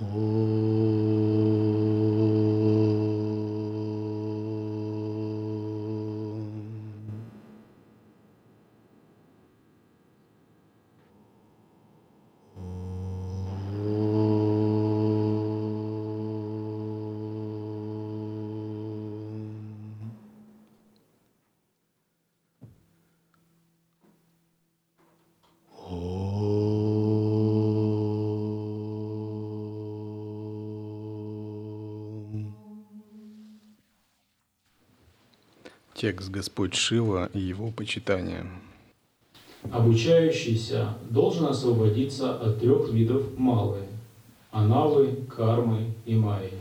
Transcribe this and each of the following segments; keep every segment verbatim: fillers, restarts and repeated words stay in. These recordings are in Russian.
Текст Господь Шива и его почитание. Обучающийся должен освободиться от трех видов малы – анавы, кармы и майи.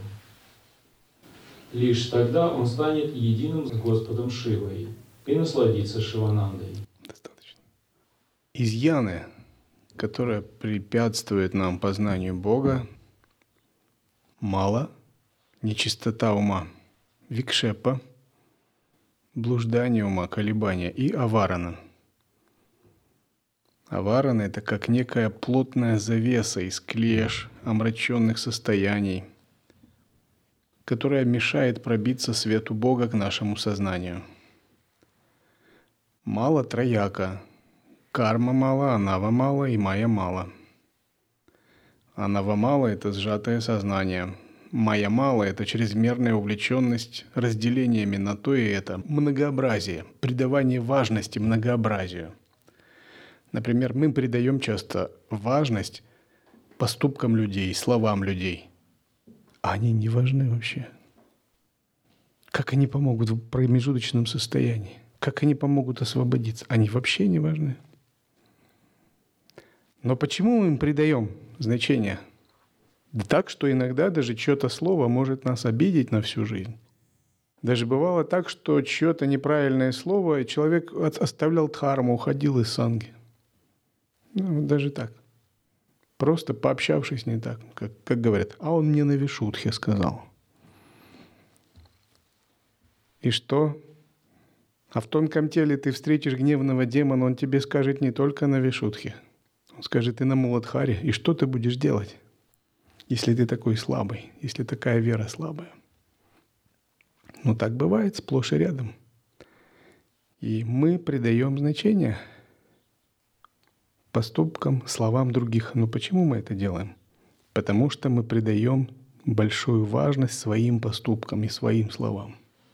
Лишь тогда он станет единым с Господом Шивой и насладится Шиванандой. Достаточно. Изъяны, которые препятствуют нам познанию Бога, мало, нечистота ума, викшепа, блуждание ума, колебания и аварана. Аварана – это как некая плотная завеса из клеш, омраченных состояний, которая мешает пробиться свету Бога к нашему сознанию. Мало трояка. Карма мало, анава мало и майя мало. Анава мало – это сжатое сознание. Майя мало – это чрезмерная увлеченность разделениями на то и это, многообразие, придавание важности многообразию. Например, мы придаем часто важность поступкам людей, словам людей. А они не важны вообще. Как они помогут в промежуточном состоянии? Как они помогут освободиться? Они вообще не важны. Но почему мы им придаем значение? Да так, что иногда даже чье-то слово может нас обидеть на всю жизнь. Даже бывало так, что чье-то неправильное слово, и человек оставлял дхарму, уходил из санги. Ну, даже так. Просто пообщавшись не так, как, как говорят. А он мне на вишудхе сказал. И что? А в тонком теле ты встретишь гневного демона, он тебе скажет не только на вишудхе. Он скажет и на муладхаре. И что ты будешь делать, если ты такой слабый, если такая вера слабая? Ну, так бывает сплошь и рядом. И мы придаем значение поступкам, словам других. Но почему мы это делаем? Потому что мы придаем большую важность своим поступкам и своим словам.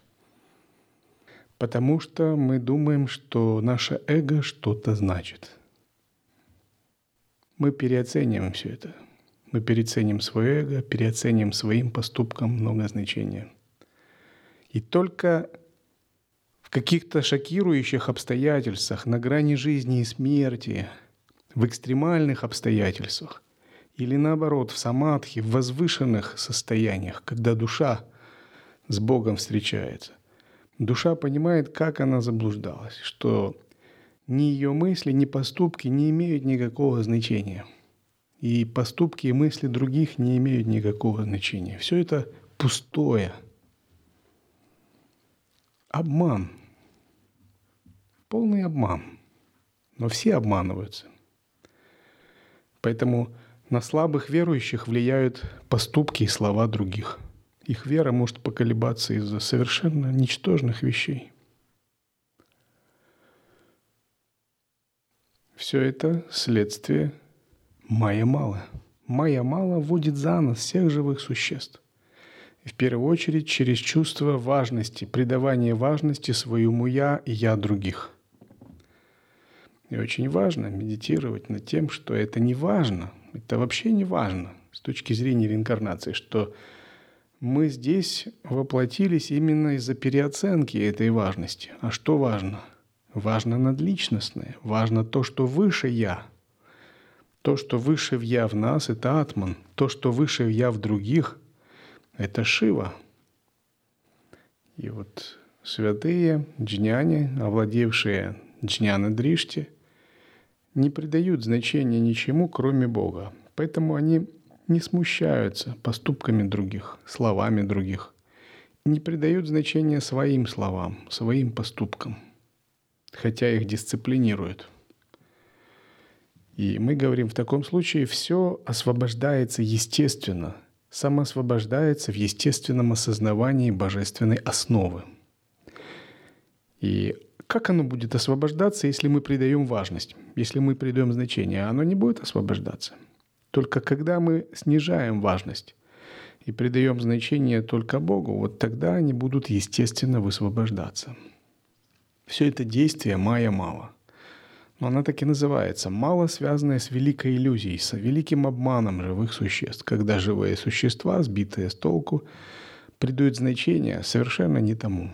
Потому что мы думаем, что наше эго что-то значит. Мы переоцениваем все это. Мы переоценим свое эго, переоценим своим поступкам много значения. И только в каких-то шокирующих обстоятельствах, на грани жизни и смерти, в экстремальных обстоятельствах, или наоборот, в самадхи, в возвышенных состояниях, когда душа с Богом встречается, душа понимает, как она заблуждалась, что ни ее мысли, ни поступки не имеют никакого значения. И поступки и мысли других не имеют никакого значения. Все это пустое. Обман. Полный обман. Но все обманываются. Поэтому на слабых верующих влияют поступки и слова других. Их вера может поколебаться из-за совершенно ничтожных вещей. Все это следствие майя мала. Майя мала вводит за нос всех живых существ. И в первую очередь через чувство важности, придавание важности своему «я» и «я» других. И очень важно медитировать над тем, что это не важно, это вообще не важно с точки зрения реинкарнации, что мы здесь воплотились именно из-за переоценки этой важности. А что важно? Важно надличностное, важно то, что выше «я». То, что выше в «я» в нас, это атман. То, что выше в «я» в других, это Шива. И вот святые джняни, овладевшие джняна-дришти, не придают значения ничему, кроме Бога. Поэтому они не смущаются поступками других, словами других. Не придают значения своим словам, своим поступкам, хотя их дисциплинируют. И мы говорим, в таком случае все освобождается естественно, самоосвобождается в естественном осознавании божественной основы. И как оно будет освобождаться, если мы придаем важность, если мы придаем значение? Оно не будет освобождаться. Только когда мы снижаем важность и придаем значение только Богу, вот тогда они будут естественно высвобождаться. Все это действие майя-мала. Но она так и называется. Мало, связанное с великой иллюзией, с великим обманом живых существ, когда живые существа, сбитые с толку, придают значение совершенно не тому.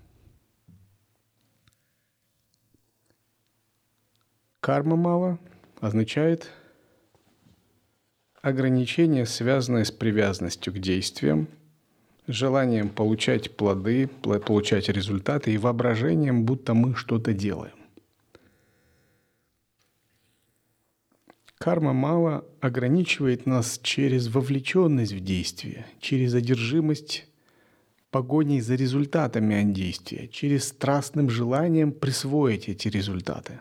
Карма мало означает ограничение, связанное с привязанностью к действиям, желанием получать плоды, получать результаты и воображением, будто мы что-то делаем. Карма мало ограничивает нас через вовлеченность в действие, через одержимость погоней за результатами от действия, через страстным желанием присвоить эти результаты.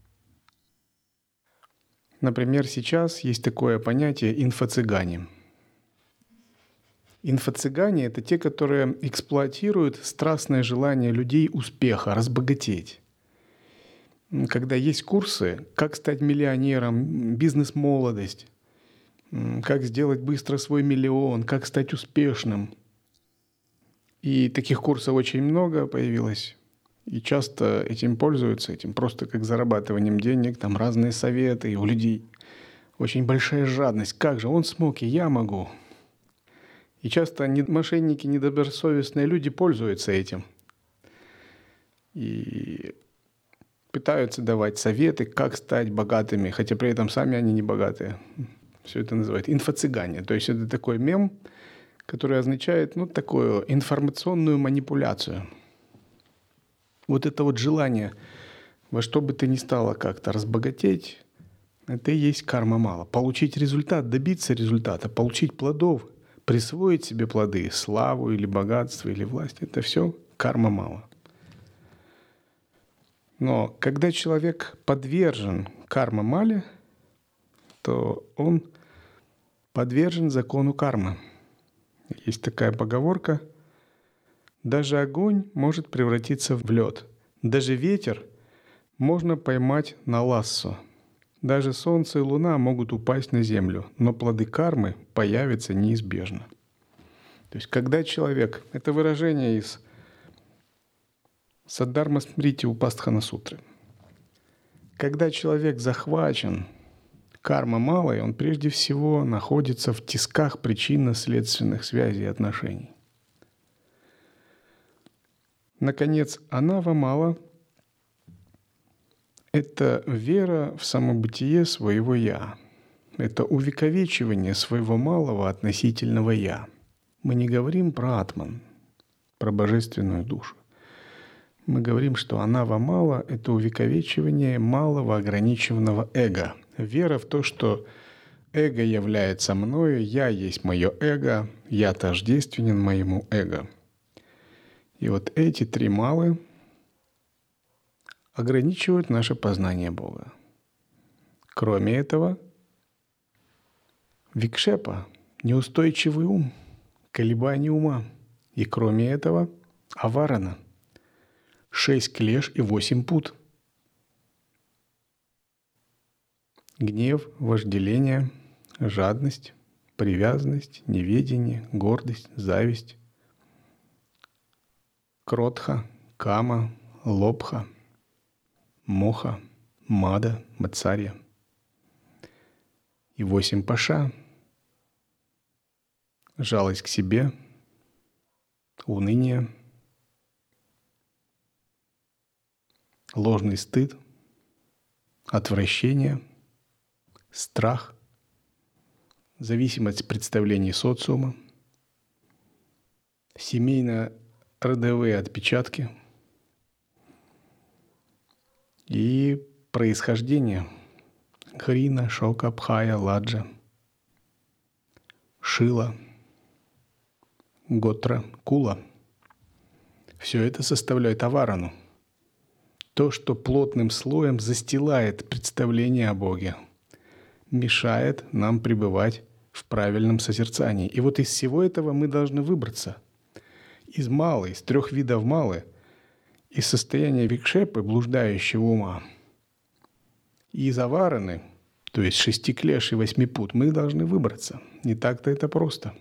Например, сейчас есть такое понятие инфо-цыгане. Инфо-цыгане — это те, которые эксплуатируют страстное желание людей успеха, разбогатеть. Когда есть курсы, как стать миллионером, бизнес-молодость, как сделать быстро свой миллион, как стать успешным. И таких курсов очень много появилось. И часто этим пользуются, этим просто как зарабатыванием денег, там разные советы, и у людей очень большая жадность. Как же он смог, и я могу. И часто мошенники, недобросовестные люди пользуются этим. И пытаются давать советы, как стать богатыми, хотя при этом сами они не богатые. Все это называют инфо-цыгане. То есть это такой мем, который означает, ну, такую информационную манипуляцию. Вот это вот желание во что бы то ни стало как-то разбогатеть, это и есть карма мала. Получить результат, добиться результата, получить плодов, присвоить себе плоды, славу или богатство, или власть, это все карма мала. Но когда человек подвержен карма-мале, то он подвержен закону кармы. Есть такая поговорка: даже огонь может превратиться в лед, даже ветер можно поймать на лассо, даже солнце и луна могут упасть на землю, но плоды кармы появятся неизбежно. То есть когда человек, это выражение из Саддхарма Смрити Упастхана Сутры. Когда человек захвачен карма малой, он прежде всего находится в тисках причинно-следственных связей и отношений. Наконец, анава мала — это вера в самобытие своего «я». Это увековечивание своего малого относительного «я». Мы не говорим про атман, про божественную душу. Мы говорим, что анава мала — это увековечивание малого ограниченного эго. Вера в то, что эго является мною, я есть мое эго, я тождественен моему эго. И вот эти три малы ограничивают наше познание Бога. Кроме этого, викшепа — неустойчивый ум, колебание ума. И кроме этого, аварана — шесть клеш и восемь пут. Гнев, вожделение, жадность, привязанность, неведение, гордость, зависть, кротха, кама, лобха, моха, мада, мацарья. И восемь паша — жалость к себе, уныние, ложный стыд, отвращение, страх, зависимость от представлений социума, семейно-родовые отпечатки и происхождение хрина, шока, пхая, ладжа, шила, готра, кула. Все это составляет аварану. То, что плотным слоем застилает представление о Боге. мешает нам пребывать в правильном созерцании. И вот из всего этого мы должны выбраться. Из малы, из трех видов малы, из состояния викшепы, блуждающего ума, и из авараны, то есть шести клеш и восьми пут, мы должны выбраться. Не так-то это просто.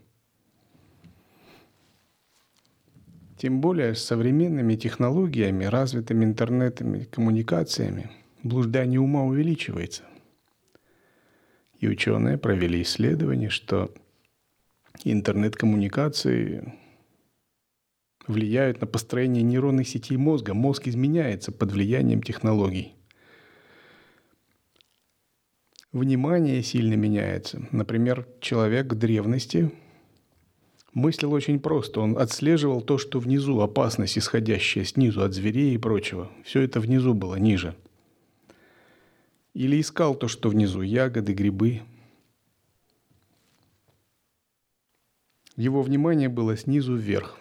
Тем более с современными технологиями, развитыми интернетами, коммуникациями, блуждание ума увеличивается. И ученые провели исследование, что интернет-коммуникации влияют на построение нейронных сетей мозга. Мозг изменяется под влиянием технологий. Внимание сильно меняется. Например, человек в древности мыслил очень просто. Он отслеживал то, что внизу, опасность, исходящая снизу от зверей и прочего. Все это внизу было, ниже. Или искал то, что внизу, ягоды, грибы. Его внимание было снизу вверх.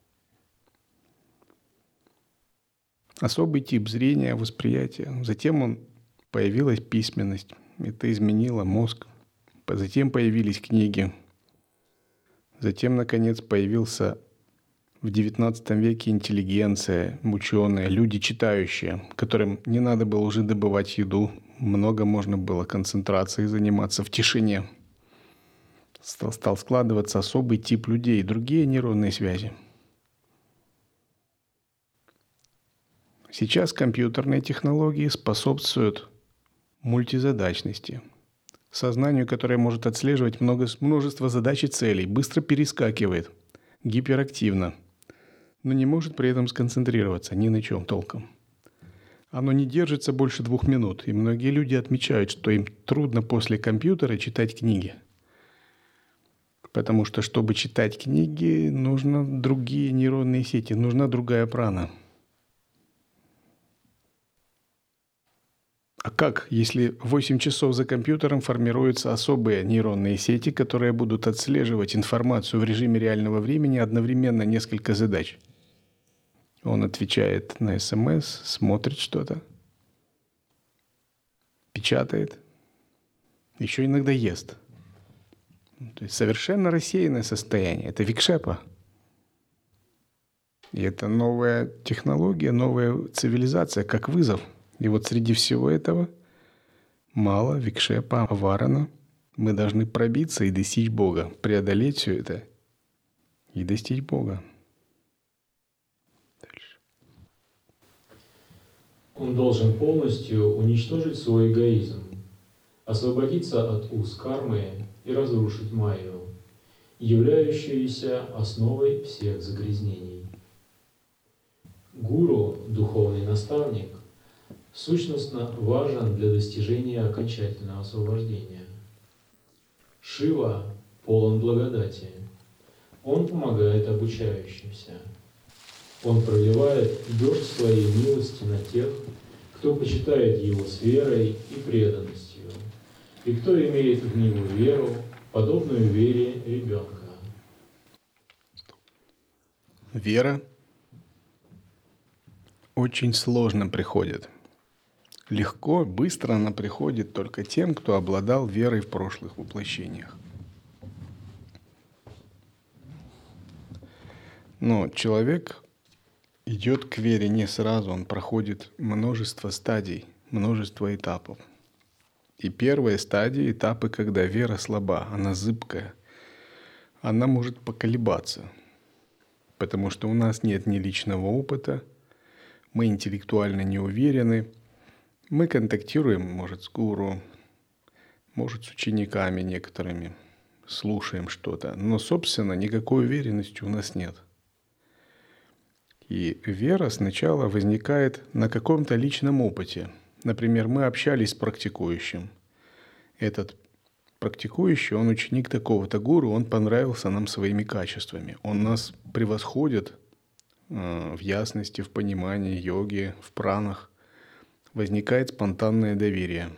Особый тип зрения, восприятия. Затем он, появилась письменность. Это изменило мозг. Затем появились книги. Затем, наконец, появился в девятнадцатом веке интеллигенция, ученые, люди читающие, которым не надо было уже добывать еду. Много можно было концентрацией заниматься в тишине. Стал, стал складываться особый тип людей, другие нейронные связи. Сейчас компьютерные технологии способствуют мультизадачности, сознанию, которое может отслеживать много, множество задач и целей, быстро перескакивает, гиперактивно, но не может при этом сконцентрироваться ни на чем толком. Оно не держится больше двух минут, и многие люди отмечают, что им трудно после компьютера читать книги. Потому что, чтобы читать книги, нужны другие нейронные сети, нужна другая прана. А как, если восемь часов за компьютером формируются особые нейронные сети, которые будут отслеживать информацию в режиме реального времени, одновременно несколько задач? Он отвечает на смс, смотрит что-то, печатает, еще иногда ест. То есть совершенно рассеянное состояние. Это викшепа. И это новая технология, новая цивилизация, как вызов. И вот среди всего этого мало, викшепа, аварана. Мы должны пробиться и достичь Бога, преодолеть все это и достичь Бога. Дальше. Он должен полностью уничтожить свой эгоизм, освободиться от уз кармы и разрушить майю, являющуюся основой всех загрязнений. Гуру, духовный наставник, сущностно важен для достижения окончательного освобождения. Шива полон благодати. Он помогает обучающимся. Он проливает дождь своей милости на тех, кто почитает его с верой и преданностью, и кто имеет в него веру, подобную вере ребенка. Вера очень сложно приходит. Легко, быстро она приходит только тем, кто обладал верой в прошлых воплощениях. Но человек идет к вере не сразу, он проходит множество стадий, множество этапов. И первые стадии, этапы, когда вера слаба, она зыбкая, она может поколебаться, потому что у нас нет ни личного опыта, мы интеллектуально не уверены, мы контактируем, может, с гуру, может, с учениками некоторыми, слушаем что-то, но, собственно, никакой уверенности у нас нет. И вера сначала возникает на каком-то личном опыте. Например, мы общались с практикующим. Этот практикующий, он ученик такого-то гуру, он понравился нам своими качествами. Он нас превосходит э, в ясности, в понимании йоги, в пранах. Возникает спонтанное доверие.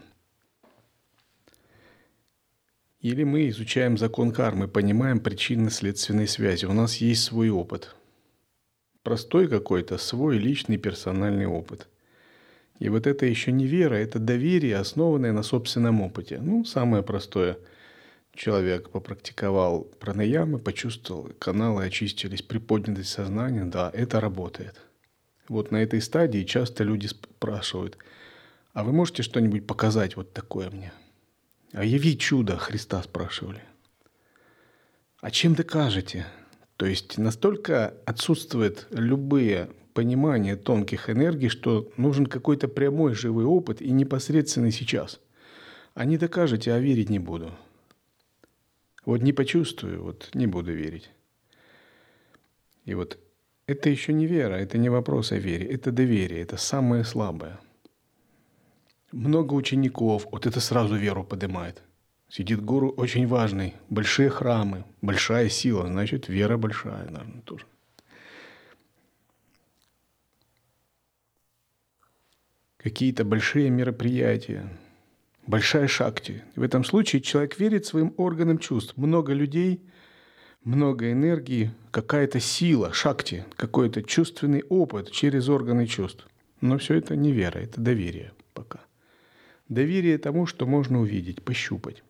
Или мы изучаем закон кармы, понимаем причинно-следственные связи. У нас есть свой опыт. Простой какой-то, свой личный персональный опыт. И вот это еще не вера, это доверие, основанное на собственном опыте. Ну, самое простое. Человек попрактиковал пранаямы, почувствовал, каналы очистились, приподнятость сознания. Да, это работает. Вот на этой стадии часто люди спрашивают: а вы можете что-нибудь показать вот такое мне? А яви чудо, Христа спрашивали. А чем докажете? То есть настолько отсутствует любые понимания тонких энергий, что нужен какой-то прямой живой опыт и непосредственный сейчас. А не докажете, а верить не буду. Вот не почувствую, вот не буду верить. И вот это еще не вера, это не вопрос о вере, это доверие, это самое слабое. Много учеников, вот это сразу веру поднимает. Сидит гуру очень важный, большие храмы, большая сила, значит, вера большая, наверное, тоже. Какие-то большие мероприятия, большая шакти. В этом случае человек верит своим органам чувств. Много людей, много энергии, какая-то сила, шакти, какой-то чувственный опыт через органы чувств. Но все это не вера, это доверие пока. Доверие тому, что можно увидеть, пощупать.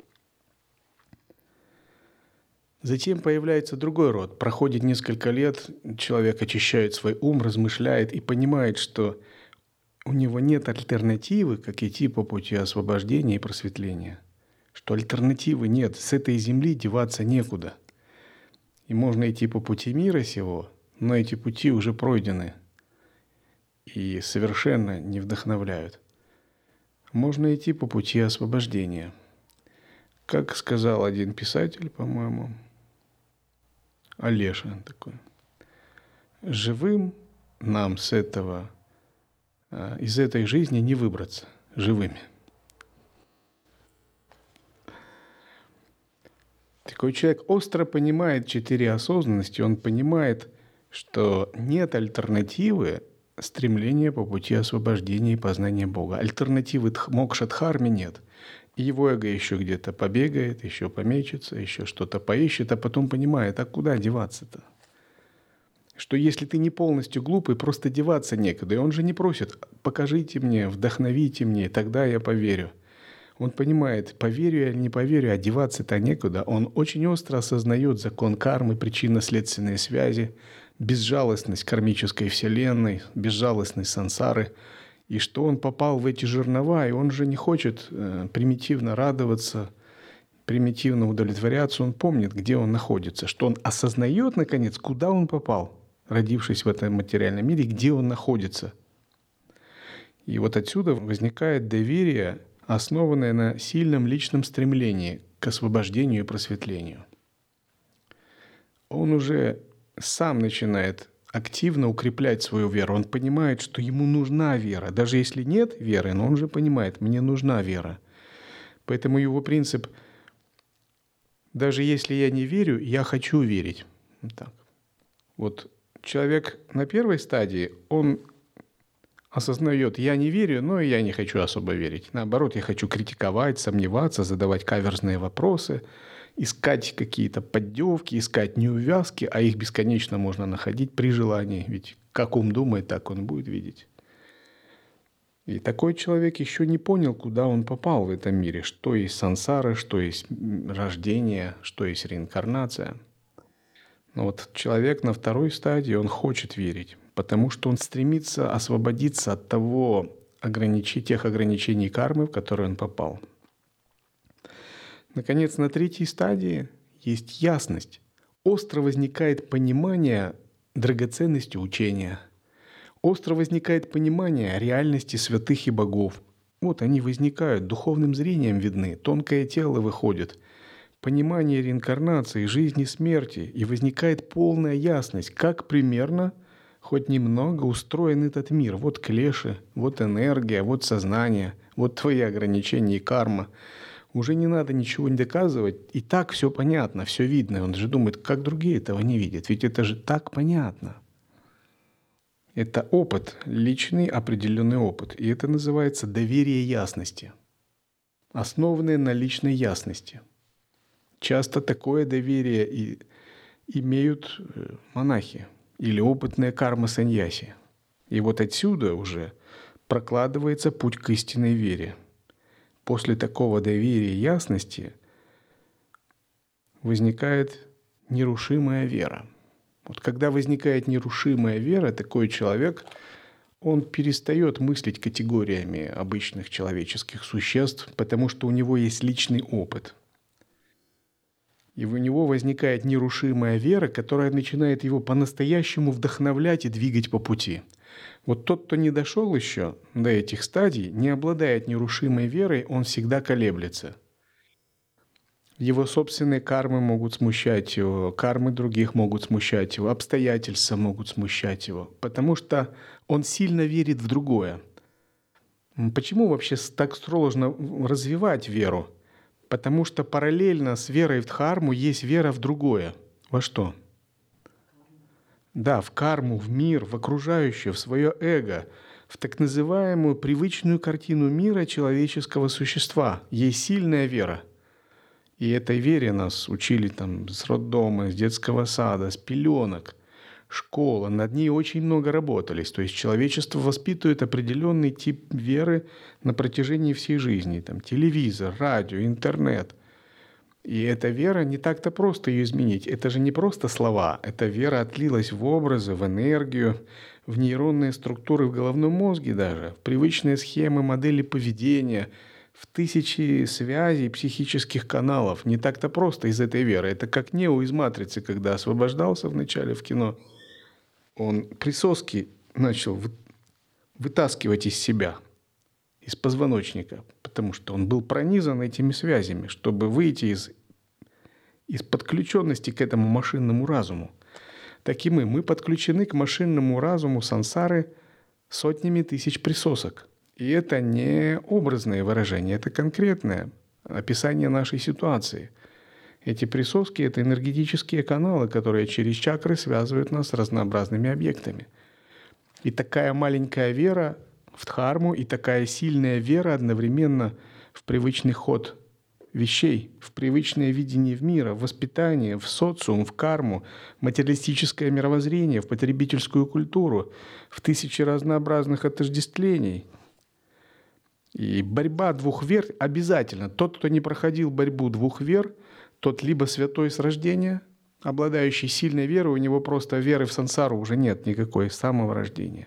Затем появляется другой род. Проходит несколько лет, человек очищает свой ум, размышляет и понимает, что у него нет альтернативы, как идти по пути освобождения и просветления. Что альтернативы нет, с этой земли деваться некуда. И можно идти по пути мира сего, но эти пути уже пройдены и совершенно не вдохновляют. Можно идти по пути освобождения. Как сказал один писатель, по-моему, Олеша такой: живым нам с этого, из этой жизни не выбраться живыми. Такой человек остро понимает четыре осознанности, он понимает, что нет альтернативы стремления по пути освобождения и познания Бога. Альтернативы мокша-дхарме нет. И его эго еще где-то побегает, еще помечется, еще что-то поищет, а потом понимает, а куда деваться-то? Что если ты не полностью глупый, просто деваться некуда. И он же не просит: покажите мне, вдохновите мне, тогда я поверю. Он понимает, поверю я или не поверю, а деваться-то некуда. Он очень остро осознает закон кармы, причинно-следственные связи, безжалостность кармической вселенной, безжалостность сансары. И что он попал в эти жернова, и он же не хочет э, примитивно радоваться, примитивно удовлетворяться. Он помнит, где он находится, что он осознает, наконец, куда он попал, родившись в этом материальном мире, где он находится. И вот отсюда возникает доверие, основанное на сильном личном стремлении к освобождению и просветлению. Он уже сам начинает активно укреплять свою веру. Он понимает, что ему нужна вера. Даже если нет веры, но он же понимает, мне нужна вера. Поэтому его принцип: даже если я не верю, я хочу верить. Вот так. Вот человек на первой стадии, он осознает: я не верю, но и я не хочу особо верить. Наоборот, я хочу критиковать, сомневаться, задавать каверзные вопросы, искать какие-то поддевки, искать неувязки, а их бесконечно можно находить при желании. Ведь как ум думает, так он будет видеть. И такой человек еще не понял, куда он попал в этом мире, что есть сансара, что есть рождение, что есть реинкарнация. Но вот человек на второй стадии, он хочет верить, потому что он стремится освободиться от того ограничи, тех ограничений кармы, в которые он попал. Наконец, на третьей стадии есть ясность. Остро возникает понимание драгоценности учения. Остро возникает понимание реальности святых и богов. Вот они возникают, духовным зрением видны, тонкое тело выходит. Понимание реинкарнации, жизни, смерти. И возникает полная ясность, как примерно, хоть немного устроен этот мир. Вот клеши, вот энергия, вот сознание, вот твои ограничения и карма. Уже не надо ничего не доказывать. И так все понятно, все видно. Он же думает, как другие этого не видят. Ведь это же так понятно. Это опыт, личный определенный опыт. И это называется доверие ясности, основанное на личной ясности. Часто такое доверие и имеют монахи или опытные карма-саньяси. И вот отсюда уже прокладывается путь к истинной вере. После такого доверия и ясности возникает нерушимая вера. Вот когда возникает нерушимая вера, такой человек, он перестает мыслить категориями обычных человеческих существ, потому что у него есть личный опыт. И у него возникает нерушимая вера, которая начинает его по-настоящему вдохновлять и двигать по пути. Вот тот, кто не дошел еще до этих стадий, не обладает нерушимой верой, он всегда колеблется. Его собственные кармы могут смущать его, кармы других могут смущать его, обстоятельства могут смущать его, потому что он сильно верит в другое. Почему вообще так сложно развивать веру? Потому что параллельно с верой в дхарму есть вера в другое. Во что? Да, в карму, в мир, в окружающее, в свое эго, в так называемую привычную картину мира человеческого существа. Есть сильная вера. И этой вере нас учили там с роддома, с детского сада, с пеленок, школа. Над ней очень много работались. То есть человечество воспитывает определенный тип веры на протяжении всей жизни. Там телевизор, радио, интернет. И эта вера не так-то просто ее изменить. Это же не просто слова. Эта вера отлилась в образы, в энергию, в нейронные структуры в головном мозге даже, в привычные схемы, модели поведения, в тысячи связей психических каналов. Не так-то просто из этой веры. Это как Нео из «Матрицы», когда освобождался вначале в кино. Он присоски начал вытаскивать из себя, из позвоночника, потому что он был пронизан этими связями, чтобы выйти из, из подключенности к этому машинному разуму. Так и мы. Мы подключены к машинному разуму сансары сотнями тысяч присосок. И это не образное выражение, это конкретное описание нашей ситуации. Эти присоски — это энергетические каналы, которые через чакры связывают нас с разнообразными объектами. И такая маленькая вера в дхарму и такая сильная вера одновременно в привычный ход вещей, в привычное видение в мира, в воспитание, в социум, в карму, в материалистическое мировоззрение, в потребительскую культуру, в тысячи разнообразных отождествлений. И борьба двух вер обязательно. Тот, кто не проходил борьбу двух вер, тот либо святой с рождения, обладающий сильной верой, у него просто веры в сансару уже нет никакой с самого рождения.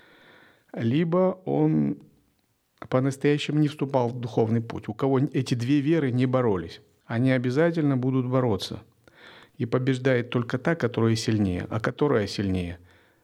Либо он по-настоящему не вступал в духовный путь. У кого эти две веры не боролись, они обязательно будут бороться. И побеждает только та, которая сильнее. А которая сильнее?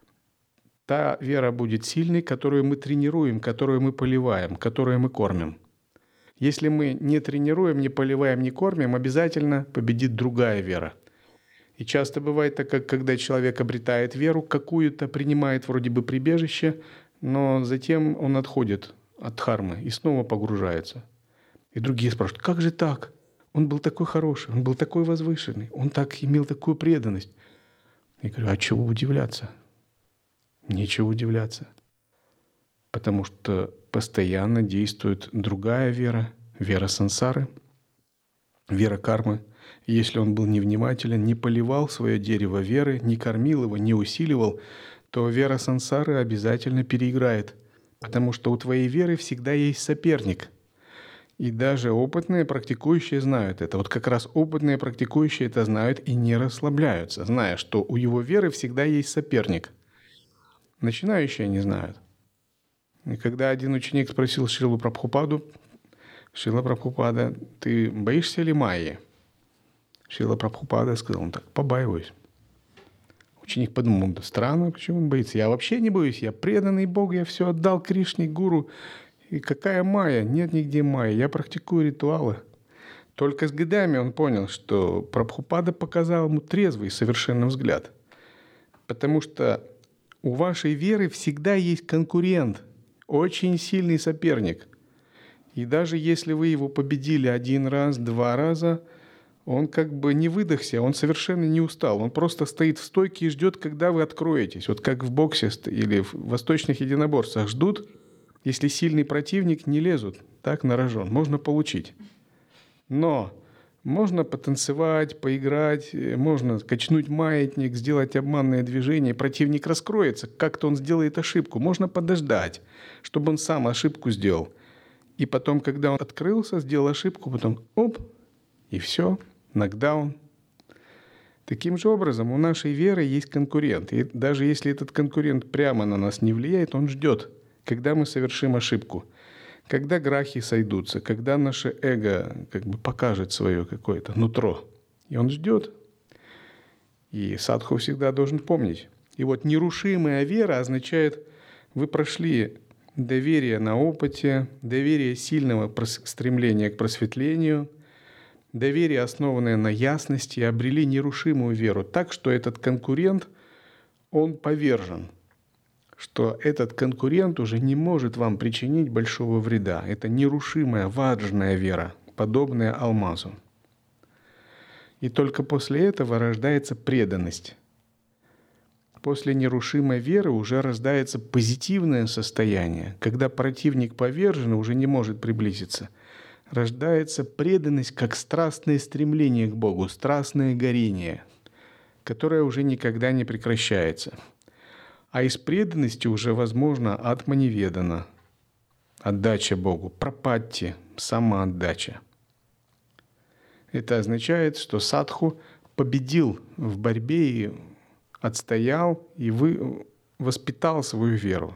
Та вера будет сильной, которую мы тренируем, которую мы поливаем, которую мы кормим. Если мы не тренируем, не поливаем, не кормим, обязательно победит другая вера. И часто бывает так, как когда человек обретает веру, какую-то принимает вроде бы прибежище, но затем он отходит от дхармы и снова погружается. И другие спрашивают: как же так? Он был такой хороший, он был такой возвышенный, он так имел такую преданность. Я говорю: а чего удивляться? Нечего удивляться. Потому что постоянно действует другая вера, вера сансары, вера кармы. И если он был невнимателен, не поливал свое дерево веры, не кормил его, не усиливал, то вера сансары обязательно переиграет. Потому что у твоей веры всегда есть соперник. И даже опытные практикующие знают это. Вот как раз опытные практикующие это знают и не расслабляются, зная, что у его веры всегда есть соперник. Начинающие не знают. И когда один ученик спросил Шрилу Прабхупаду: «Шрила Прабхупада, ты боишься ли майи?» Шрила Прабхупада сказал: «Он так, побаиваюсь». Ученик подумал: да странно, почему он боится? Я вообще не боюсь, я преданный Богу, я все отдал Кришне, гуру. И какая майя? Нет нигде майя, я практикую ритуалы. Только с годами он понял, что Прабхупада показал ему трезвый совершенно взгляд. Потому что у вашей веры всегда есть конкурент, очень сильный соперник. И даже если вы его победили один раз, два раза, он как бы не выдохся, он совершенно не устал. Он просто стоит в стойке и ждет, когда вы откроетесь. Вот как в боксе или в восточных единоборствах ждут, если сильный противник, не лезут так на рожон. Можно получить. Но Можно потанцевать, поиграть, можно качнуть маятник, сделать обманное движение. Противник раскроется, как-то он сделает ошибку. Можно подождать, чтобы он сам ошибку сделал. И потом, когда он открылся, сделал ошибку, потом оп, и все, нокдаун. Таким же образом, у нашей веры есть конкурент. И даже если этот конкурент прямо на нас не влияет, он ждет, когда мы совершим ошибку. Когда грахи сойдутся, когда наше эго как бы покажет свое какое-то нутро. И он ждет. И садху всегда должен помнить. И вот нерушимая вера означает, вы прошли доверие на опыте, доверие сильного стремления к просветлению, доверие, основанное на ясности, обрели нерушимую веру так, что этот конкурент, он повержен. Что этот конкурент уже не может вам причинить большого вреда. Это нерушимая, важная вера, подобная алмазу. И только после этого рождается преданность. После нерушимой веры уже рождается позитивное состояние, когда противник повержен и уже не может приблизиться. Рождается преданность как страстное стремление к Богу, страстное горение, которое уже никогда не прекращается. А из преданности уже возможно атманиведана, отдача Богу, прапатти, самоотдача. Это означает, что садху победил в борьбе и отстоял, и вы, воспитал свою веру.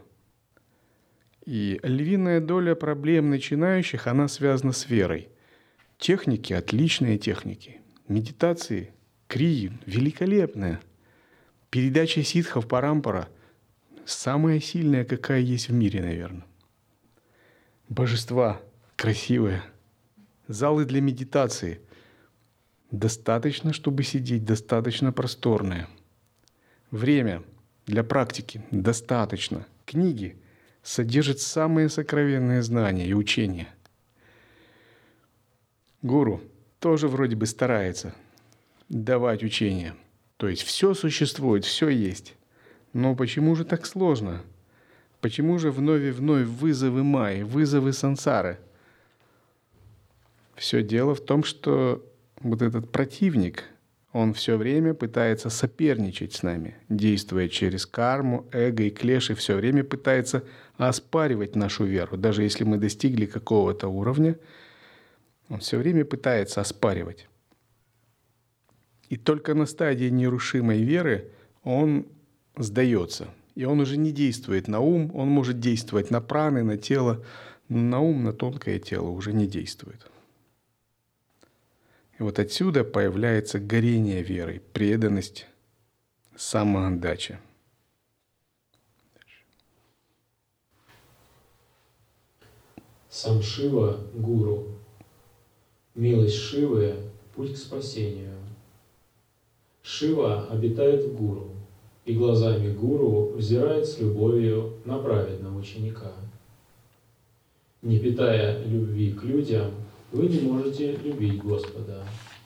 И львиная доля проблем начинающих, она связана с верой. Техники – отличные техники. Медитации, крии – великолепные. Передача ситхов парампара – самая сильная, какая есть в мире, наверное. Божества красивые. Залы для медитации. Достаточно, чтобы сидеть, достаточно просторные. Время для практики достаточно. Книги содержат самые сокровенные знания и учения. Гуру тоже вроде бы старается давать учения. То есть все существует, все есть. Но почему же так сложно? Почему же вновь и вновь вызовы майи, вызовы сансары? Все дело в том, что вот этот противник, он все время пытается соперничать с нами, действуя через карму, эго и клеши, все время пытается оспаривать нашу веру. Даже если мы достигли какого-то уровня, он все время пытается оспаривать. И только на стадии нерушимой веры он сдается. И он уже не действует на ум, он может действовать на праны, на тело, но на ум, на тонкое тело уже не действует. И вот отсюда появляется горение верой, преданность, самоотдача. Сам Шива – гуру. Милость Шивы – путь к спасению. Шива обитает в гуру, и глазами гуру взирает с любовью на праведного ученика. Не питая любви к людям, вы не можете любить Господа.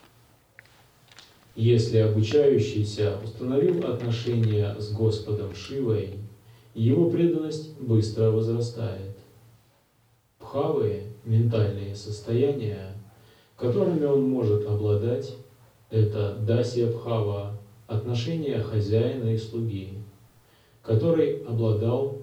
Если обучающийся установил отношения с Господом Шивой, его преданность быстро возрастает. Бхавы – ментальные состояния, которыми он может обладать, это дасья бхава, отношение хозяина и слуги, который обладал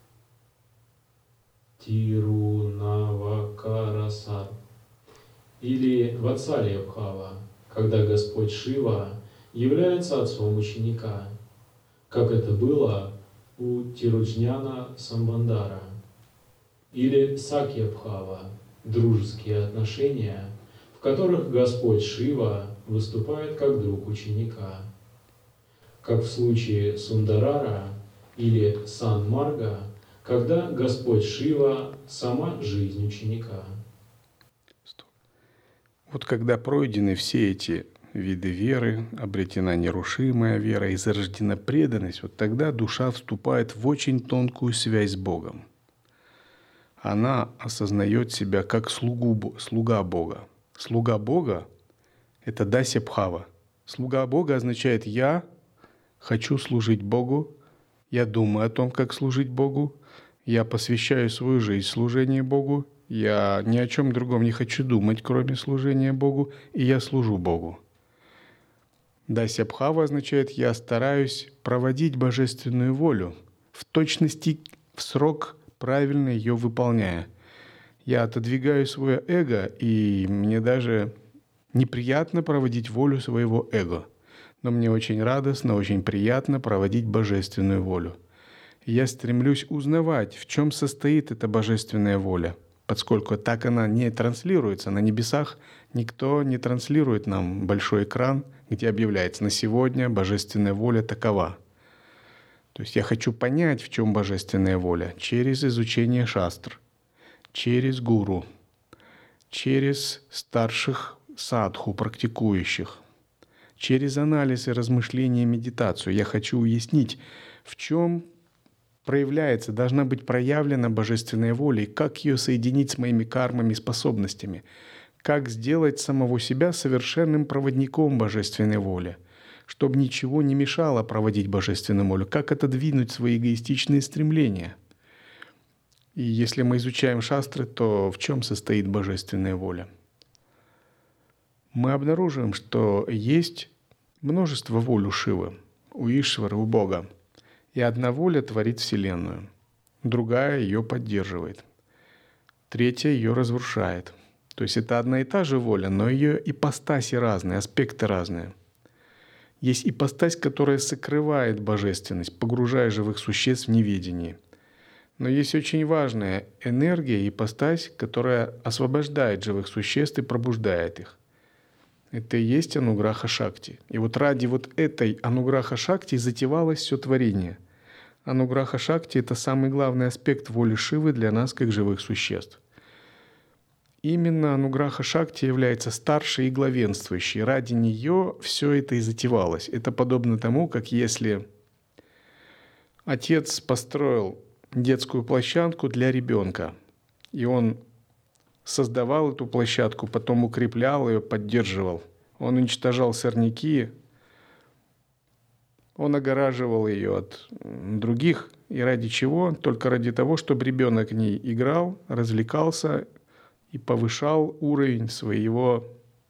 тирунавакарасар, или ватсалья бхава, когда Господь Шива является отцом ученика, как это было у Тируджняна Самбандара, или сакья бхава, дружеские отношения, в которых Господь Шива выступает как друг ученика, как в случае Сундарара или Сан-Марга, когда Господь Шива – сама жизнь ученика. Вот когда пройдены все эти виды веры, обретена нерушимая вера и зарождена преданность, вот тогда душа вступает в очень тонкую связь с Богом. Она осознает себя как слугу, слуга Бога. Слуга Бога – это дасья бхава. Слуга Бога означает «я хочу служить Богу, я думаю о том, как служить Богу, я посвящаю свою жизнь служению Богу, я ни о чем другом не хочу думать, кроме служения Богу, и я служу Богу. Дасья Бхава означает «я стараюсь проводить божественную волю, в точности, в срок, правильно ее выполняя». Я отодвигаю свое эго, и мне даже неприятно проводить волю своего эго. Но мне очень радостно, очень приятно проводить божественную волю. Я стремлюсь узнавать, в чем состоит эта божественная воля, поскольку так она не транслируется. На небесах никто не транслирует нам большой экран, где объявляется «на сегодня божественная воля такова». То есть я хочу понять, в чем божественная воля, через изучение шастр, через гуру, через старших садху, практикующих, через анализ и размышления, медитацию. Я хочу уяснить, в чем проявляется, должна быть проявлена божественная воля, и как ее соединить с моими кармами, способностями, как сделать самого себя совершенным проводником божественной воли, чтобы ничего не мешало проводить божественную волю, как отодвинуть свои эгоистичные стремления. И если мы изучаем шастры, то в чем состоит божественная воля? Мы обнаруживаем, что есть множество воль у Шивы, у Ишвара, у Бога. И одна воля творит Вселенную, другая ее поддерживает, третья ее разрушает. То есть это одна и та же воля, но ее ипостаси разные, аспекты разные. Есть ипостась, которая сокрывает божественность, погружая живых существ в неведение. Но есть очень важная энергия, ипостась, которая освобождает живых существ и пробуждает их. Это и есть Ануграха Шакти. И вот ради вот этой Ануграха Шакти затевалось все творение. Ануграха Шакти — это самый главный аспект воли Шивы для нас, как живых существ. Именно Ануграха Шакти является старшей и главенствующей. Ради нее все это и затевалось. Это подобно тому, как если отец построил детскую площадку для ребенка, и он создавал эту площадку, потом укреплял ее, поддерживал. Он уничтожал сорняки, он огораживал ее от других. И ради чего? Только ради того, чтобы ребенок в ней играл, развлекался и повышал уровень своего,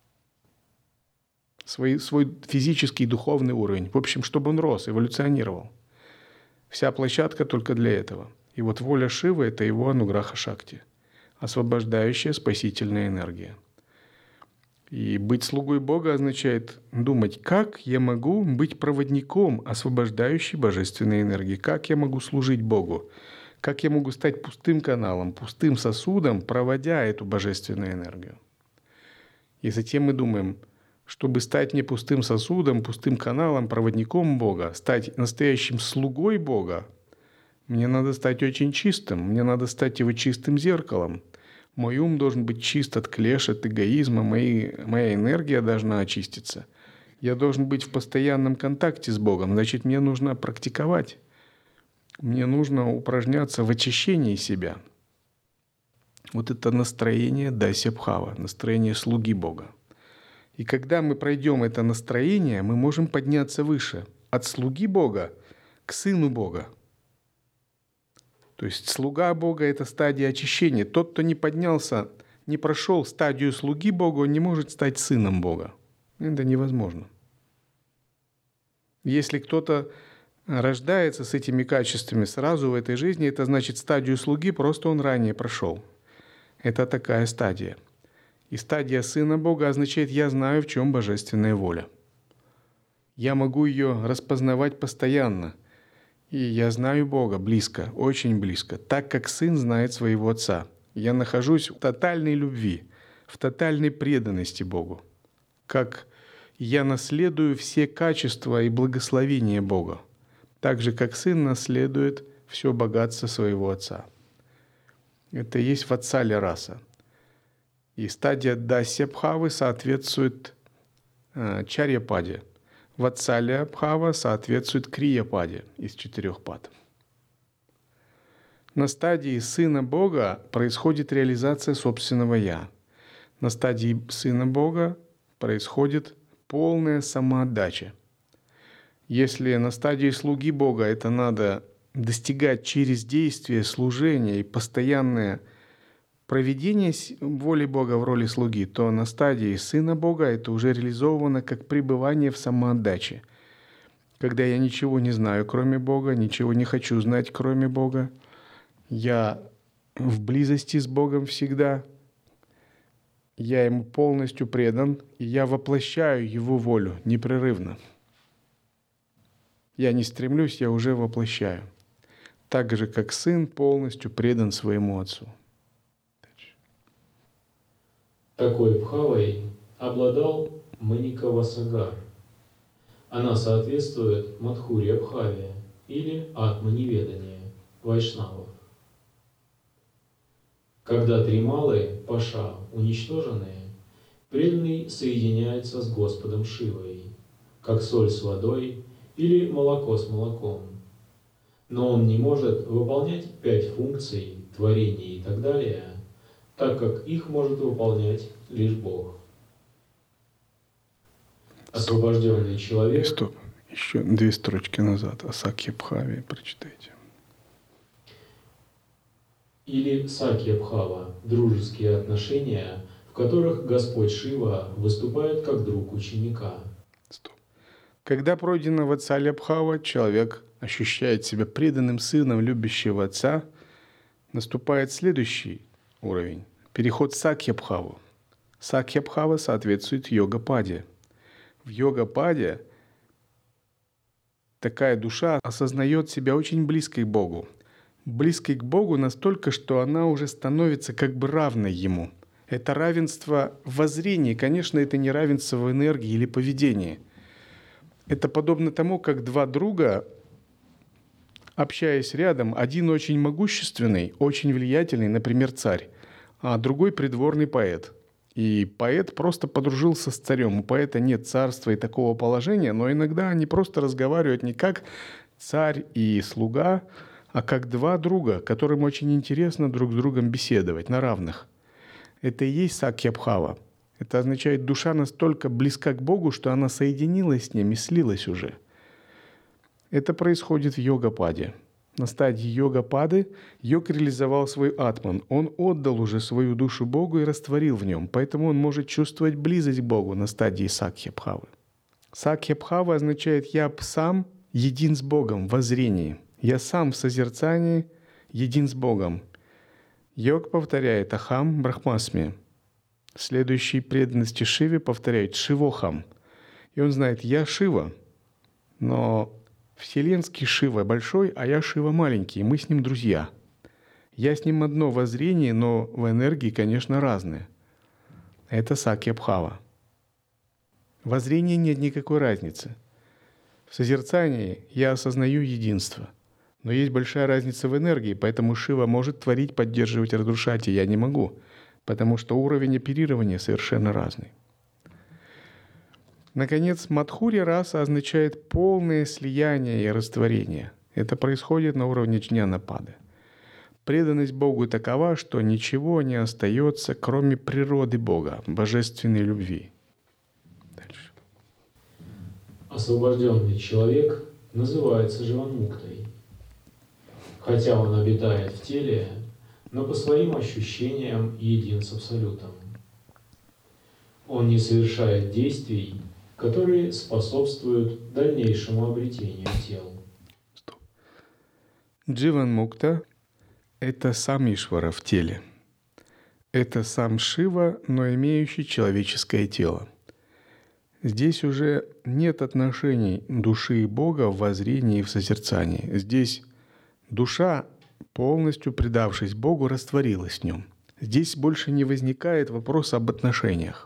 свой, свой физический и духовный уровень. В общем, чтобы он рос, эволюционировал. Вся площадка только для этого. И вот воля Шивы — это его Ануграха Шакти, освобождающая спасительная энергия. И быть слугой Бога означает думать, как я могу быть проводником освобождающей божественной энергии, как я могу служить Богу, как я могу стать пустым каналом, пустым сосудом, проводя эту божественную энергию. И затем мы думаем, чтобы стать не пустым сосудом, пустым каналом, проводником Бога, стать настоящим слугой Бога, мне надо стать очень чистым, мне надо стать его чистым зеркалом. Мой ум должен быть чист от клеш, от эгоизма, мои, моя энергия должна очиститься. Я должен быть в постоянном контакте с Богом, значит, мне нужно практиковать. Мне нужно упражняться в очищении себя. Вот это настроение Дасья Бхава, настроение слуги Бога. И когда мы пройдем это настроение, мы можем подняться выше, от слуги Бога к сыну Бога. То есть слуга Бога — это стадия очищения. Тот, кто не поднялся, не прошел стадию слуги Бога, он не может стать сыном Бога. Это невозможно. Если кто-то рождается с этими качествами сразу в этой жизни, это значит стадию слуги просто он ранее прошел. Это такая стадия. И стадия сына Бога означает «я знаю, в чем божественная воля». Я могу ее распознавать постоянно. И я знаю Бога близко, очень близко, так как сын знает своего отца. Я нахожусь в тотальной любви, в тотальной преданности Богу. Как я наследую все качества и благословения Бога, так же, как сын наследует все богатство своего отца. Это и есть ватсалья раса. И стадия Дасья Бхавы соответствует э, Чарья-паде. Ватсалья Бхава соответствует Крия-паде из четырех пад. На стадии сына Бога происходит реализация собственного «я». На стадии сына Бога происходит полная самоотдача. Если на стадии слуги Бога это надо достигать через действие служения и постоянное проведение воли Бога в роли слуги, то на стадии Сына Бога это уже реализовано как пребывание в самоотдаче. Когда я ничего не знаю, кроме Бога, ничего не хочу знать, кроме Бога, я в близости с Богом всегда, я Ему полностью предан, и я воплощаю Его волю непрерывно. Я не стремлюсь, я уже воплощаю. Так же, как сын полностью предан своему отцу. Такой бхавой обладал Маникавасагар. Она соответствует Мадхурья Бхаве или Атманеведанию вайшнавов. Когда три малы, паша, уничтожены, преданный соединяется с Господом Шивой, как соль с водой или молоко с молоком. Но он не может выполнять пять функций, творения и так далее, так как их может выполнять лишь Бог. Освобожденный человек... Стоп, еще две строчки назад. О Сакья Бхаве прочитайте. Или Сакья Бхава – дружеские отношения, в которых Господь Шива выступает как друг ученика. Стоп. Когда пройдена Ватсалья Бхава, человек ощущает себя преданным сыном любящего отца, наступает следующий уровень – переход в Сакья Бхаву. Сакья Бхава соответствует йога-паде. В йога-паде такая душа осознает себя очень близкой к Богу. Близкой к Богу настолько, что она уже становится как бы равной Ему. Это равенство в воззрении, конечно, это не равенство в энергии или поведении. Это подобно тому, как два друга, общаясь рядом, один очень могущественный, очень влиятельный, например, царь, а другой придворный поэт. И поэт просто подружился с царем. У поэта нет царства и такого положения, но иногда они просто разговаривают не как царь и слуга, а как два друга, которым очень интересно друг с другом беседовать на равных. Это и есть Сакья Бхава. Это означает, душа настолько близка к Богу, что она соединилась с Ним и слилась уже. Это происходит в йога-паде. На стадии йога-пады йог реализовал свой атман. Он отдал уже свою душу Богу и растворил в нем. Поэтому он может чувствовать близость к Богу на стадии Сакья Бхавы. Сакья Бхава означает «я сам един с Богом» в воззрении. Я сам в созерцании един с Богом. Йог повторяет «Ахам Брахмасми». Следующий преданности Шиве повторяет «Шивохам». И он знает «Я Шива», но вселенский Шива большой, а я Шива маленький, и мы с ним друзья. Я с ним одно воззрение, но в энергии, конечно, разные. Это Сакья Бхава. В воззрении нет никакой разницы. В созерцании я осознаю единство. Но есть большая разница в энергии, поэтому Шива может творить, поддерживать, разрушать, и я не могу, потому что уровень оперирования совершенно разный. Наконец, Мадхурья раса означает полное слияние и растворение. Это происходит на уровне джняна-пады. Преданность Богу такова, что ничего не остается, кроме природы Бога, божественной любви. Дальше. Освобожденный человек называется Живанмуктой. Хотя он обитает в теле, но по своим ощущениям един с Абсолютом. Он не совершает действий, которые способствуют дальнейшему обретению тел. Дживан-мукта — это сам Ишвара в теле. Это сам Шива, но имеющий человеческое тело. Здесь уже нет отношений души и Бога в воззрении и в созерцании. Здесь душа, полностью предавшись Богу, растворилась в нем. Здесь больше не возникает вопроса об отношениях.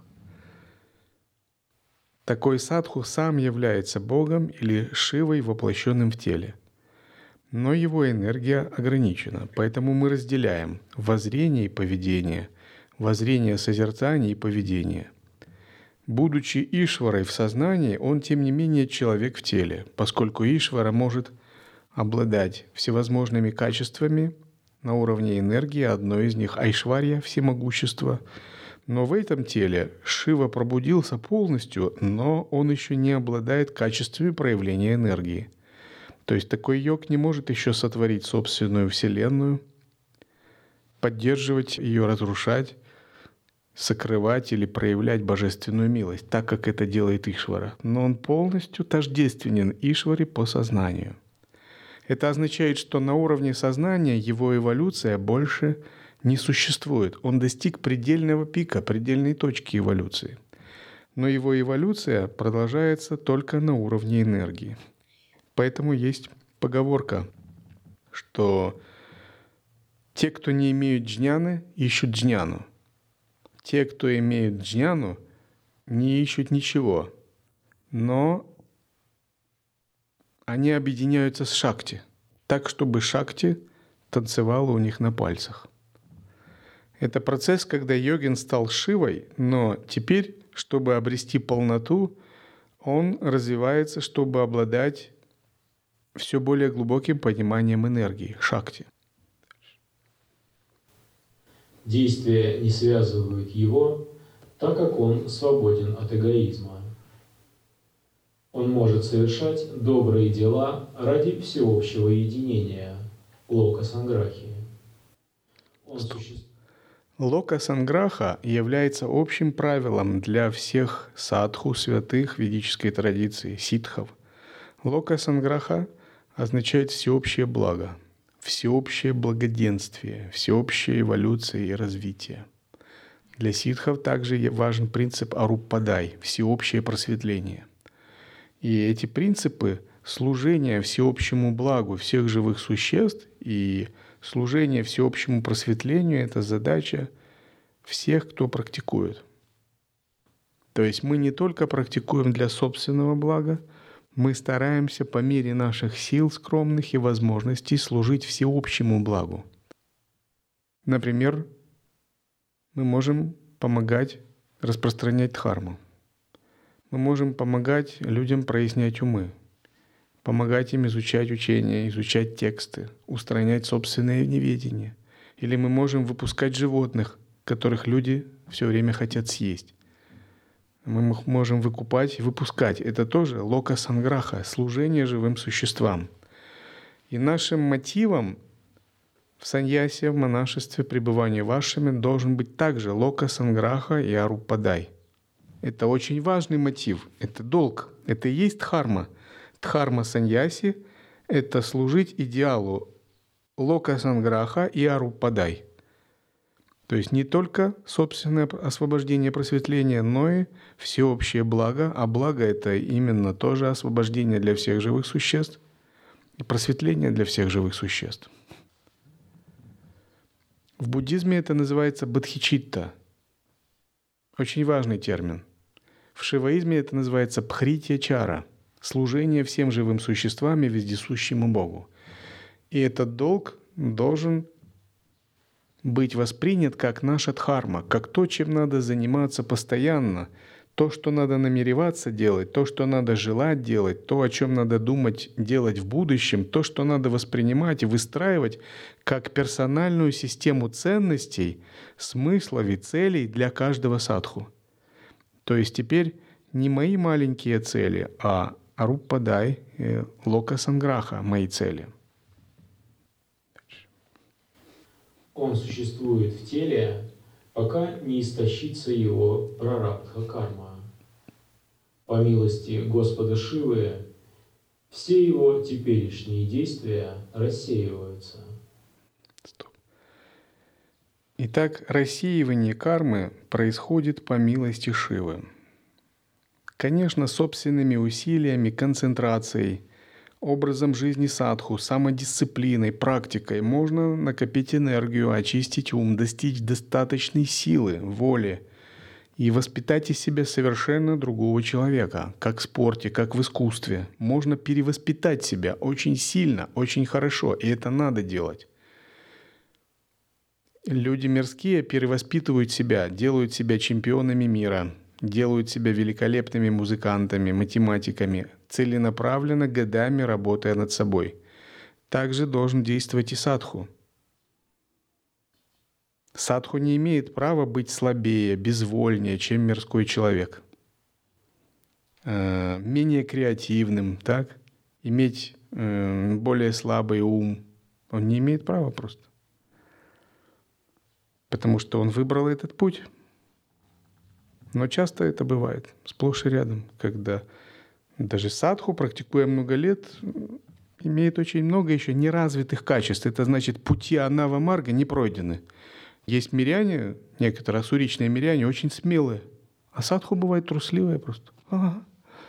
Такой садху сам является Богом или Шивой, воплощенным в теле. Но его энергия ограничена, поэтому мы разделяем воззрение и поведение, воззрение созерцания и поведение. Будучи Ишварой в сознании, он, тем не менее, человек в теле, поскольку Ишвара может обладать всевозможными качествами на уровне энергии, одно из них Айшварья, всемогущество. Но в этом теле Шива пробудился полностью, но он еще не обладает качествами проявления энергии. То есть такой йог не может еще сотворить собственную вселенную. поддерживать ее, разрушать, сокрывать или проявлять божественную милость, так как это делает Ишвара. Но он полностью тождественен Ишваре по сознанию. Это означает, что на уровне сознания его эволюция больше не существует. Он достиг предельного пика, предельной точки эволюции. Но его эволюция продолжается только на уровне энергии. Поэтому есть поговорка, что те, кто не имеют джняны, ищут джняну. Те, кто имеют джняну, не ищут ничего, но они объединяются с шакти, так, чтобы шакти танцевала у них на пальцах. Это процесс, когда йогин стал Шивой, но теперь, чтобы обрести полноту, он развивается, чтобы обладать все более глубоким пониманием энергии, шакти. Действия не связывают его, так как он свободен от эгоизма. Он может совершать добрые дела ради всеобщего единения, лока санграхи. Он существует. Лока санграха является общим правилом для всех садху, святых ведической традиции, ситхов. Лока санграха означает всеобщее благо, всеобщее благоденствие, всеобщая эволюция и развитие. Для ситхов также важен принцип аруппадай – всеобщее просветление. И эти принципы служения всеобщему благу всех живых существ и служение всеобщему просветлению – это задача всех, кто практикует. То есть мы не только практикуем для собственного блага, мы стараемся по мере наших сил скромных и возможностей служить всеобщему благу. Например, мы можем помогать распространять дхарму. Мы можем помогать людям прояснять умы, помогать им изучать учения, изучать тексты, устранять собственное неведение. Или мы можем выпускать животных, которых люди все время хотят съесть. Мы их можем выкупать и выпускать. Это тоже лока санграха, служение живым существам. И нашим мотивом в саньясе, в монашестве, пребывания в ашраме должен быть также лока санграха и аруппадай. Это очень важный мотив, это долг, это и есть дхарма. Дхарма саньяси — это служить идеалу лока санграха и аруппадай. То есть не только собственное освобождение, просветление, но и всеобщее благо. А благо — это именно тоже освобождение для всех живых существ и просветление для всех живых существ. В буддизме это называется бодхичитта. Очень важный термин. В шиваизме это называется пхритья-чара — служение всем живым существам и вездесущему Богу. И этот долг должен быть воспринят как наша дхарма, как то, чем надо заниматься постоянно, то, что надо намереваться делать, то, что надо желать делать, то, о чем надо думать делать в будущем, то, что надо воспринимать и выстраивать как персональную систему ценностей, смыслов и целей для каждого садху. То есть теперь не мои маленькие цели, а аруппадай, лока санграха мои цели. Он существует в теле, пока не истощится его прарабдха карма. По милости Господа Шивы, все его теперешние действия рассеиваются. Стоп. Итак, рассеивание кармы происходит по милости Шивы. Конечно, собственными усилиями, концентрацией, образом жизни садху, самодисциплиной, практикой можно накопить энергию, очистить ум, достичь достаточной силы, воли и воспитать из себя совершенно другого человека, как в спорте, как в искусстве. Можно перевоспитать себя очень сильно, очень хорошо, и это надо делать. Люди мирские перевоспитывают себя, делают себя чемпионами мира, делают себя великолепными музыкантами, математиками, целенаправленно годами работая над собой. Также должен действовать и садху. Садху не имеет права быть слабее, безвольнее, чем мирской человек. Менее креативным, так? Иметь более слабый ум. Он не имеет права просто. потому что он выбрал этот путь. Но часто это бывает, сплошь и рядом, когда даже садху, практикуя много лет, имеет очень много еще неразвитых качеств. Это значит, пути Анава Марга не пройдены. Есть миряне, некоторые ассуричные миряне, очень смелые, а садху бывает трусливые просто. Ага.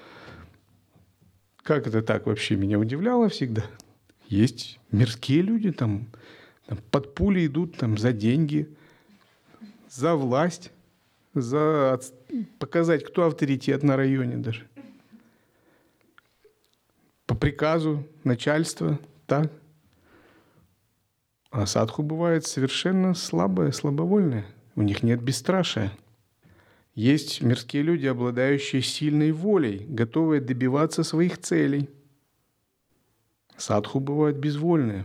Как это так вообще меня удивляло всегда. Есть мирские люди, там, там под пули идут там, за деньги, за власть, за показать, кто авторитет на районе даже. По приказу начальства, так. А садху бывает совершенно слабые, слабовольные. У них нет бесстрашия. Есть мирские люди, обладающие сильной волей, готовые добиваться своих целей. Садху бывают безвольные.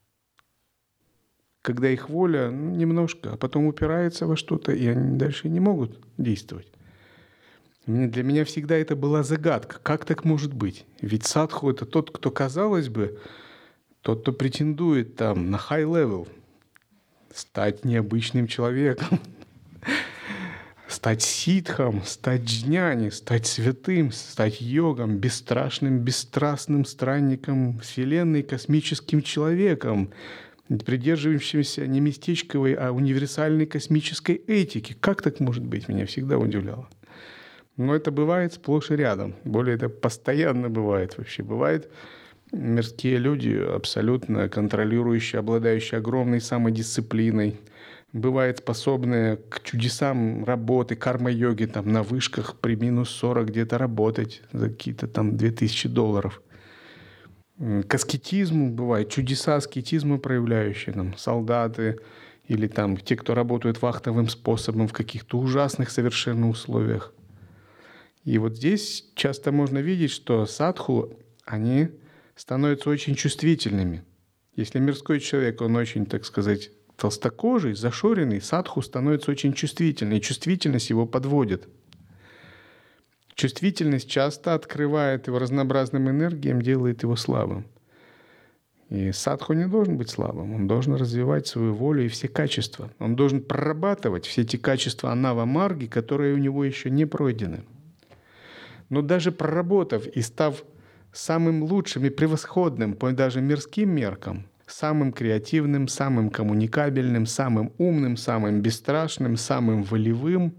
Когда их воля ну, немножко, а потом упирается во что-то, и они дальше не могут действовать. Для меня всегда это была загадка. Как так может быть? Ведь садху — это тот, кто, казалось бы, тот, кто претендует там на high level, стать необычным человеком, стать ситхом, стать джняни, стать святым, стать йогом, бесстрашным, бесстрастным странником Вселенной, космическим человеком, придерживающимся не местечковой, а универсальной космической этики. Как так может быть? Меня всегда удивляло. Но это бывает сплошь и рядом. Более это постоянно бывает вообще. Бывает мирские люди, абсолютно контролирующие, обладающие огромной самодисциплиной. Бывают способные к чудесам работы, карма-йоги, там на вышках при минус сорок где-то работать за какие-то там две тысячи долларов. К аскетизму бывает, чудеса аскетизма проявляющие, там, солдаты или там те, кто работают вахтовым способом в каких-то ужасных совершенно условиях. И вот здесь часто можно видеть, что садху, они становятся очень чувствительными. Если мирской человек, он очень, так сказать, толстокожий, зашоренный, садху становится очень чувствительный, и чувствительность его подводит. Чувствительность часто открывает его разнообразным энергиям, делает его слабым. И садху не должен быть слабым, он должен развивать свою волю и все качества. Он должен прорабатывать все эти качества анава марги, которые у него еще не пройдены. Но даже проработав и став самым лучшим и превосходным по даже мирским меркам, самым креативным, самым коммуникабельным, самым умным, самым бесстрашным, самым волевым,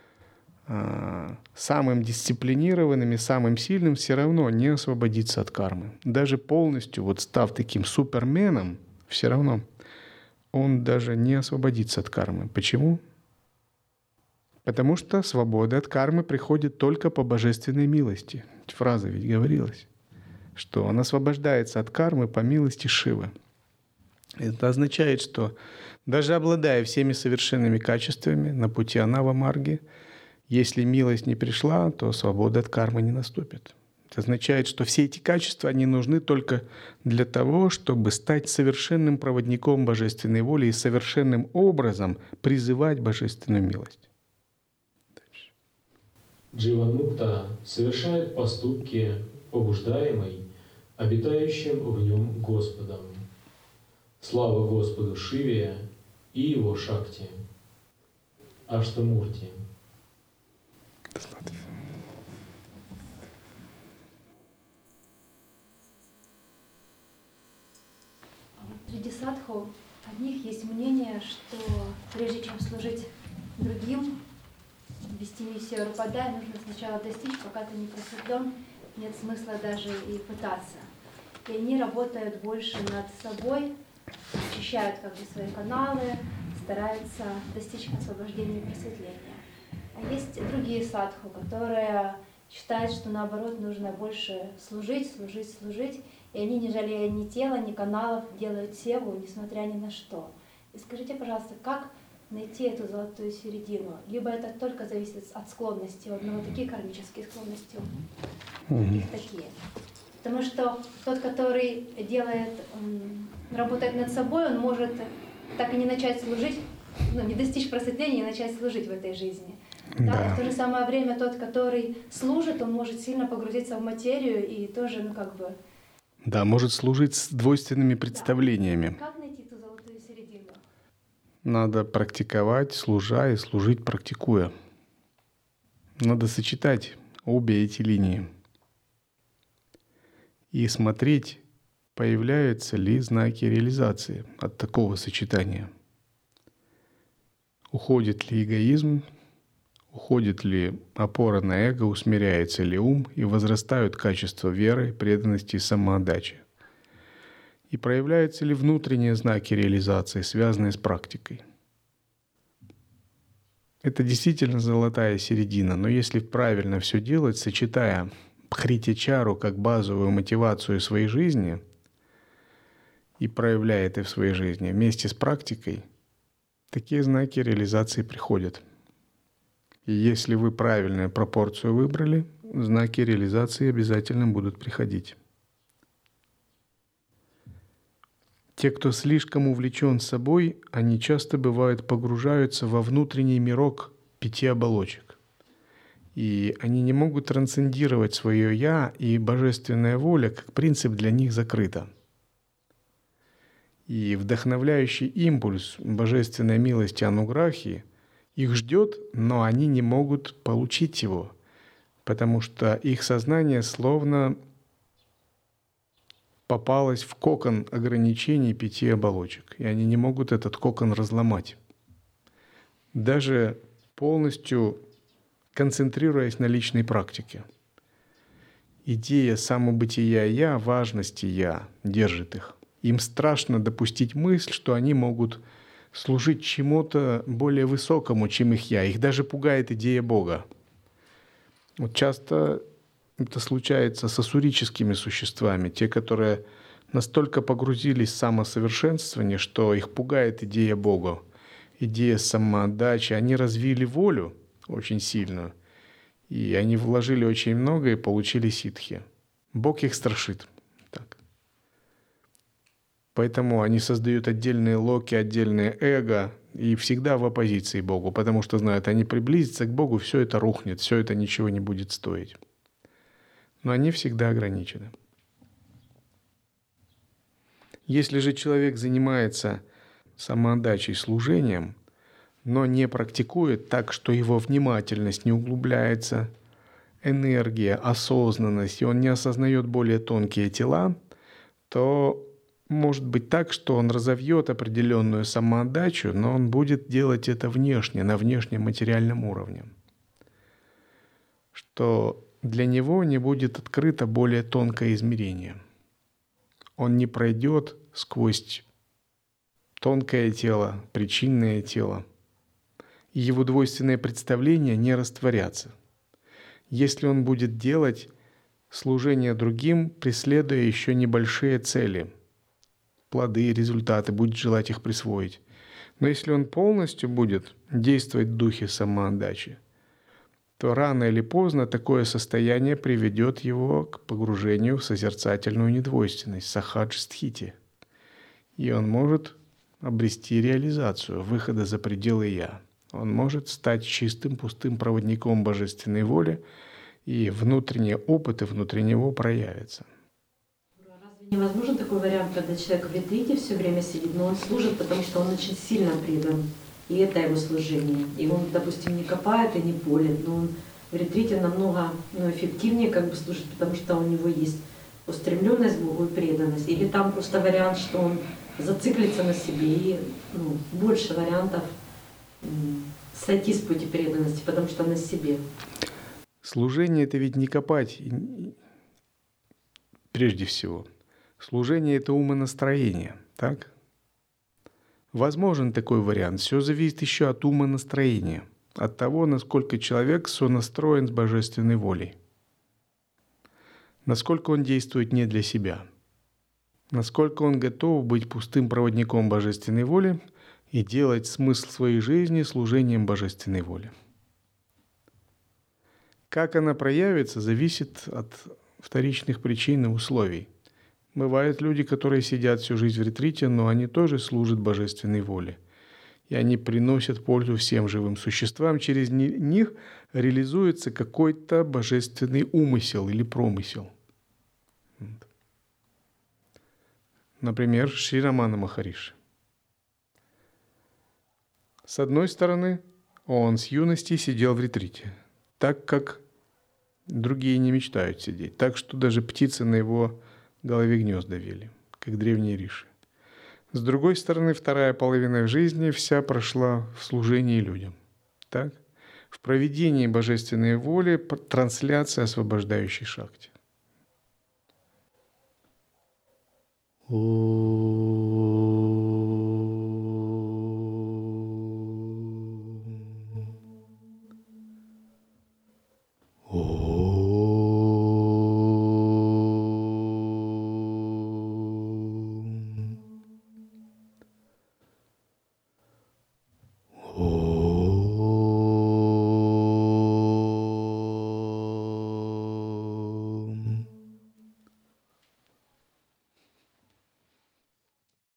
самым дисциплинированным и самым сильным, все равно не освободиться от кармы. Даже полностью, вот став таким суперменом, все равно он даже не освободится от кармы. Почему? Потому что свобода от кармы приходит только по божественной милости. Фраза ведь говорилась, что он освобождается от кармы по милости Шивы. Это означает, что даже обладая всеми совершенными качествами на пути анава марги, если милость не пришла, то свобода от кармы не наступит. Это означает, что все эти качества, они нужны только для того, чтобы стать совершенным проводником божественной воли и совершенным образом призывать божественную милость. Дживанмукта совершает поступки, побуждаемый обитающим в нем Господом. Слава Господу Шиве и его Шакти, Аштамурти. Среди садху одних есть мнение, что прежде чем служить другим, вести миссию Рупадай, нужно сначала достичь, пока ты не просветлен, нет смысла даже и пытаться. И они работают больше над собой, очищают как бы свои каналы, стараются достичь освобождения и просветления. А есть другие садху, которые считают, что наоборот нужно больше служить, служить, служить, и они, не жалея ни тела, ни каналов, делают севу, несмотря ни на что. И скажите, пожалуйста, как найти эту золотую середину? Либо это только зависит от склонности, у одного такие кармические склонности, у других такие. Потому что тот, который делает, работает над собой, он может так и не начать служить, ну, не достичь просветления и начать служить в этой жизни. Да. Да? В то же самое время тот, который служит, он может сильно погрузиться в материю и тоже, ну как бы... Да, может служить с двойственными представлениями. Да. Как найти ту золотую середину? Надо практиковать, служа, и служить, практикуя. Надо сочетать обе эти линии и смотреть, появляются ли знаки реализации от такого сочетания. Уходит ли эгоизм, уходит ли опора на эго, усмиряется ли ум и возрастают качества веры, преданности и самоотдачи. И проявляются ли внутренние знаки реализации, связанные с практикой. Это действительно золотая середина, но если правильно все делать, сочетая бхрити-чару как базовую мотивацию своей жизни и проявляя это в своей жизни вместе с практикой, такие знаки реализации приходят. И если вы правильную пропорцию выбрали, знаки реализации обязательно будут приходить. Те, кто слишком увлечен собой, они часто бывают погружаются во внутренний мирок пяти оболочек. И они не могут трансцендировать свое «я», и божественная воля как принцип для них закрыта. И вдохновляющий импульс божественной милости ануграхи их ждет, но они не могут получить его, потому что их сознание словно попалось в кокон ограничений пяти оболочек, и они не могут этот кокон разломать. Даже полностью концентрируясь на личной практике. Идея самобытия «я», важности «я» держит их. Им страшно допустить мысль, что они могут служить чему-то более высокому, чем их «я». Их даже пугает идея Бога. Вот часто это случается с ассурическими существами, те, которые настолько погрузились в самосовершенствование, что их пугает идея Бога, идея самоотдачи. Они развили волю очень сильную, и они вложили очень много и получили ситхи. Бог их страшит. Так. Поэтому они создают отдельные локи, отдельные эго, и всегда в оппозиции Богу, потому что знают, они приблизятся к Богу, все это рухнет, все это ничего не будет стоить. Но они всегда ограничены. Если же человек занимается самоотдачей, служением, но не практикует так, что его внимательность не углубляется, энергия, осознанность, и он не осознает более тонкие тела, то может быть так, что он разовьет определенную самоотдачу, но он будет делать это внешне, на внешнем материальном уровне. Что для него не будет открыто более тонкое измерение. Он не пройдет сквозь тонкое тело, причинное тело, и его двойственные представления не растворятся. Если он будет делать служение другим, преследуя еще небольшие цели, плоды, результаты, будет желать их присвоить. Но если он полностью будет действовать в духе самоотдачи, то рано или поздно такое состояние приведет его к погружению в созерцательную недвойственность, сахадж-стхити. И он может обрести реализацию, выхода за пределы «я». Он может стать чистым, пустым проводником божественной воли, и внутренние опыты внутри него проявятся. Разве невозможен такой вариант, когда человек в ретрите все время сидит, но он служит, потому что он очень сильно предан? И это его служение. И он, допустим, не копает и не полит, но он в ретрите намного ну, эффективнее как бы служит, потому что у него есть устремленность к Богу и преданность. Или там просто вариант, что он зациклится на себе, и ну, больше вариантов м, сойти с пути преданности, потому что на себе. Служение — это ведь не копать прежде всего. Служение — это умонастроение, так? Возможен такой вариант. Все зависит еще от ума настроения, от того, насколько человек сонастроен с божественной волей, насколько он действует не для себя, насколько он готов быть пустым проводником божественной воли и делать смысл своей жизни служением божественной воли. Как она проявится, зависит от вторичных причин и условий. Бывают люди, которые сидят всю жизнь в ретрите, но они тоже служат божественной воле. И они приносят пользу всем живым существам. Через них реализуется какой-то божественный умысел или промысел. Например, Шри Рамана Махариши. С одной стороны, он с юности сидел в ретрите, так как другие не мечтают сидеть, так что даже птицы на его голове гнезда вели, как древние риши. С другой стороны, вторая половина жизни вся прошла в служении людям. Так? В проведении божественной воли, трансляция освобождающей шакти. О